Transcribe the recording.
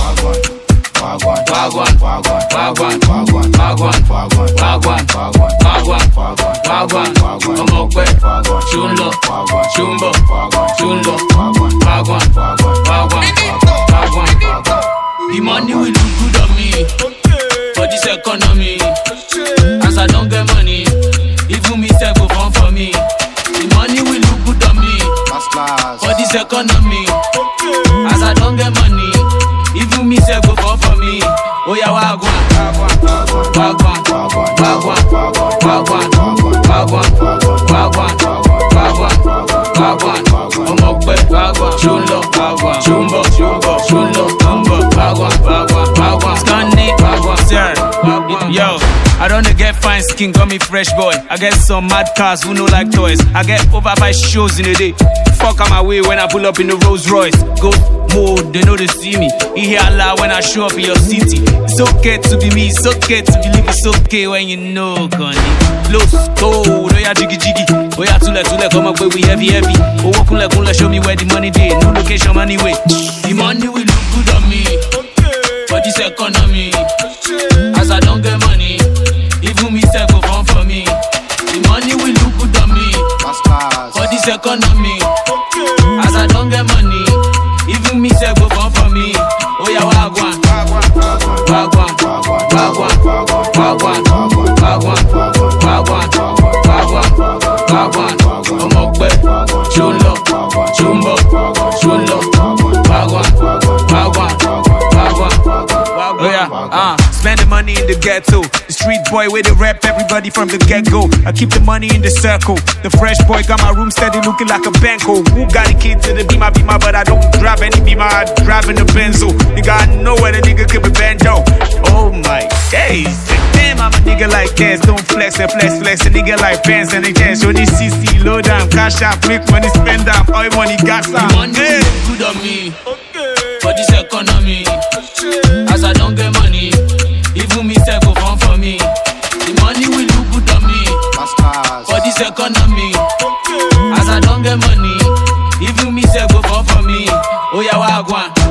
The money will look good on me for this economy. As I don't get money, even me self go fun for me. The money will look good on me for this economy. As I don't get money, even me self go fun for me. Oh yeah, wagwan, wagwan, wagwan, wagwan, wagwan, wagwan, wagwan, ọmọpẹ, ṣùnlọ, ṣùnlọ, wagwan, scanning, sir. Yo, I don't get fine skin, got me fresh boy. I get some mad cars who no like toys. I get over 5 shows in a day. Fuck on my way when I pull up in the Rolls Royce. Go mode, they know they see me. You hear Allah when I show up in your city. It's okay to be me, it's okay to believe, it's okay when you know, Connie. Los, cold, oh yeah, jiggy jiggy. Oh yeah, tule, come up with we heavy. Oh, kunle, show me where the money dey. No location, money way. The money will look good on me for this economy. As I don't get money, even me self go fun for me. The money will look good on me for this economy. As I don't get money, even me self go fun for me. Oh yeah, wagwan, wagwan, wagwan, wagwan, wagwan, wagwan, wagwan, ọmọpẹ, ṣùnlọ, wagwan, wagwan. Oh yeah, spend the money in the ghetto. The street boy where they rap everybody from the get-go. I keep the money in the circle. The fresh boy got my room steady looking like a banco. Who got a kid to the beamer, but I don't drive any beamer, I drive in the Benzo. Nigga, I know where the nigga could be bando. Oh my days. Damn, I'm a nigga like this. Don't flex. A nigga like pants and again. Show this CC, low down, cash out, make money, spend down, all money, gas out. The money is good on me for this economy. As I don't get money, even me self go fun for me. The money will look good on me for this economy. As I don't get money, even me self go fun for me. Oh yeah, wagwan.